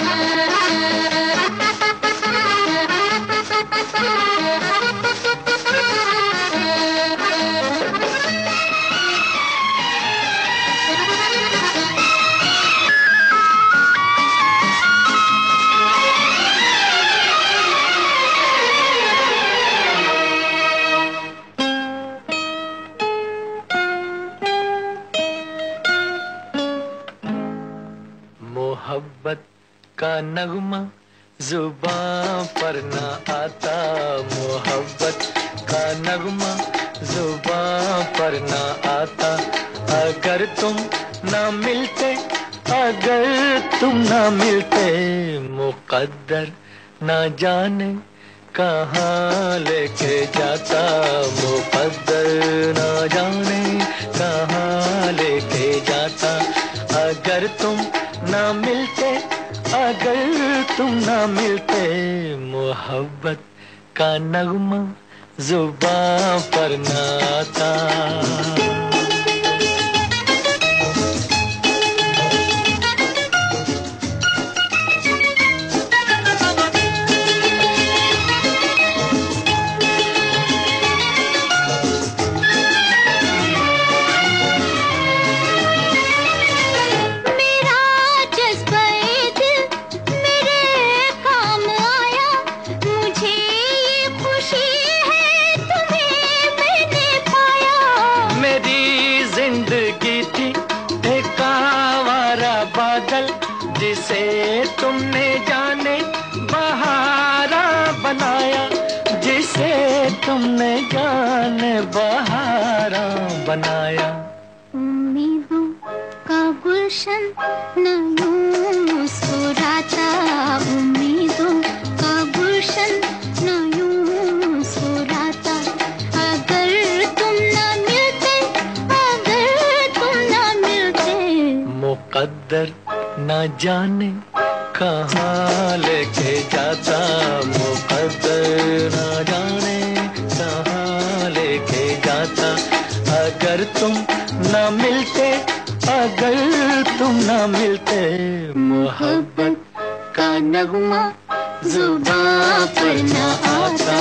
मोहब्बत का नगमा जुबां पर ना आता, मोहब्बत का नगमा जुबां पर ना आता। अगर तुम ना मिलते, अगर तुम ना मिलते, मुकद्दर ना जाने कहाँ लेके जाता, मुकद्दर ना जाने कहाँ लेके जाता। अगर तुम ना मिलते, अगर तुम ना मिलते, मोहब्बत का नगमा जुबां पर ना आता। जिसे तुमने जाने बहारा बनाया, जिसे तुमने जाने बहारा बनाया। उम्मीदों का गुलशन न यूं मुस्कुराता, उम्मीदों का गुलशन न यूं मुस्कुराता। अगर तुम न मिलते, अगर तुम न मिलते, मुकद्दर ना जाने कहाँ लेके जाता, मुकद्दर ना जाने कहाँ लेके जाता। अगर तुम ना मिलते, अगर तुम ना मिलते, मोहब्बत का नगमा जुबां पर ना आता।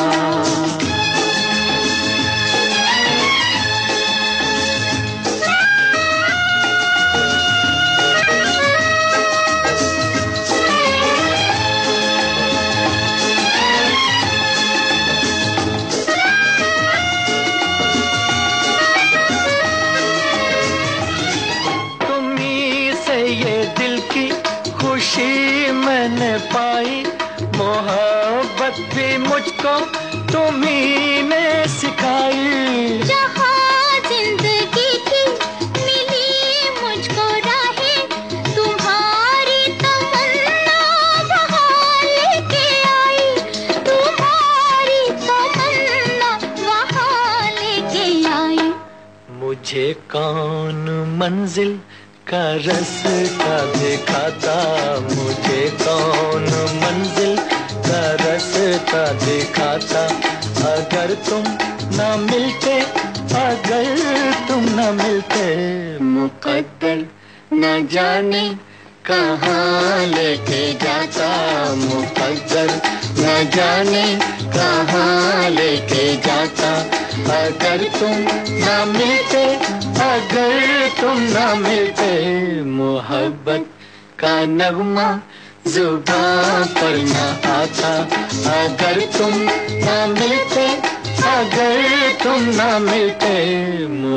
खुशी मैंने पाई, मोहब्बत भी मुझको तुम्ही ने सिखाई। जहाँ जिंदगी की मिली मुझको राहें, तुम्हारी तमन्ना वहाँ लेके आई, तुम्हारी तमन्ना वहाँ लेके आई। मुझे कौन मंजिल का रास्ता दिखाता, मुझे कौन मंजिल का रास्ता दिखाता। अगर तुम ना मिलते, अगर तुम ना मिलते, मुकद्दर न जाने कहाँ लेके जाता, मुकद्दर न जाने कहाँ लेके जाता। अगर तुम ना मिलते, अगर तुम ना मिलते, मोहब्बत का नगमा जुबां पर ना आता। अगर तुम ना मिलते, अगर तुम ना मिलते,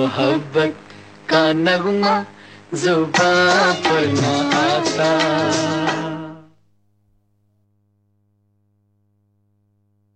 मोहब्बत का नगमा जुबां पर ना आता।